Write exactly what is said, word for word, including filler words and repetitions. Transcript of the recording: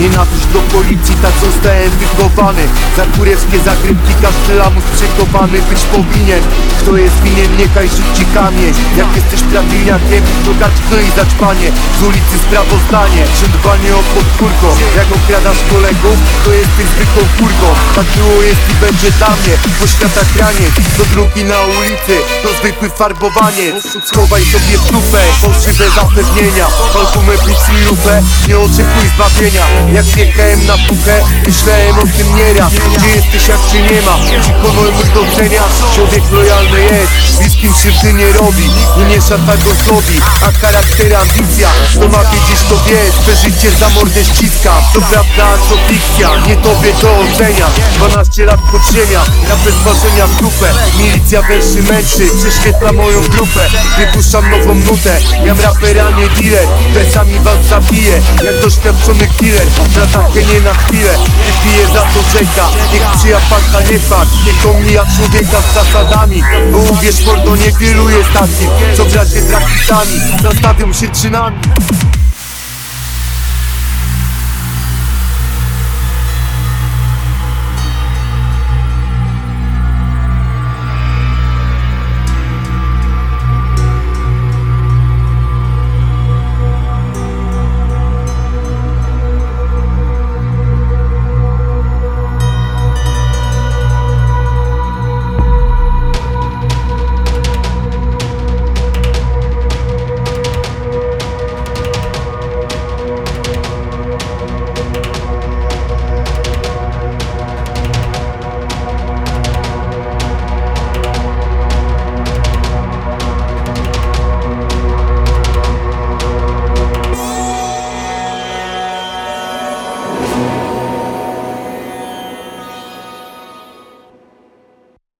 Nienawiść do policji, tak zostałem wychowany. Za kurewskie zagrywki każdy lamus przekopany być powinien. Kto jest winien, niechaj rzuci kamień. Jak jesteś prawilniakiem, to gaczno i zaćpanie. Z ulicy sprawozdanie, że dbanie o podwórko. Jak okradasz kolegów, to jesteś zwykłą kurką. Tak było, jest i będzie dla mnie. Po światach raniec, do drugi na ulicy, to zwykły farbowaniec. Schowaj sobie w dupę, fałszywe zapewnienia. Albumy pici lupę, nie oczekuj zbawienia. Jak wjechałem na puchę, myślałem o tym nieraz. Gdzie jesteś, jak cię nie ma? Ci honor mój do cenia. Człowiek lojalny jest, bliskim krzywdy nie robi i nie szata go zdobi, a charakter ambicja. Kto ma wiedzieć, to wie, swe życie za mordę ściskam. To prawda, a co fikcja, nie tobie to ocenia. Dwanaście lat podziemia, ja bez ważenia w grupę. Milicja węszy męczy, prześwietla moją grupę. Wypuszczam nową nutę, jam rapera, nie dealer. Besami was zabiję, jak doświadczony killer. Na takie nie na chwilę, wypiję za to rzeka. Niech przyja fakta, nie fakt, niech omija człowieka z zasadami. Bo uwierz mordo, niewielu jest takich, co w razie trakitami zastawią się czynami.